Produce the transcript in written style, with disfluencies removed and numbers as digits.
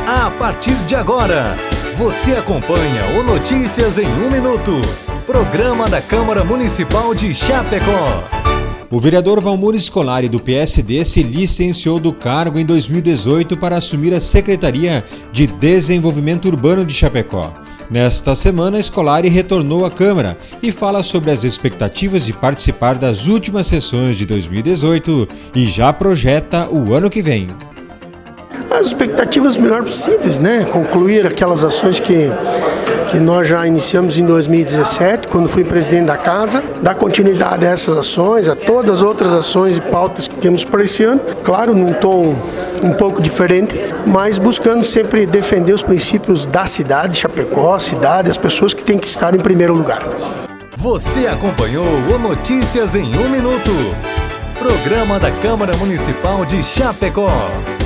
A partir de agora, você acompanha o Notícias em 1 Minuto, programa da Câmara Municipal de Chapecó. O vereador Valmor Scolari, do PSD, se licenciou do cargo em 2018 para assumir a Secretaria de Desenvolvimento Urbano de Chapecó. Nesta semana, Scolari retornou à Câmara e fala sobre as expectativas de participar das últimas sessões de 2018 e já projeta o ano que vem. As expectativas melhores possíveis, né? Concluir aquelas ações que nós já iniciamos em 2017, quando fui presidente da casa, dar continuidade a essas ações, a todas as outras ações e pautas que temos para esse ano, claro, num tom um pouco diferente, mas buscando sempre defender os princípios da cidade, Chapecó, cidade, as pessoas que têm que estar em primeiro lugar. Você acompanhou o Notícias em 1 Minuto, programa da Câmara Municipal de Chapecó.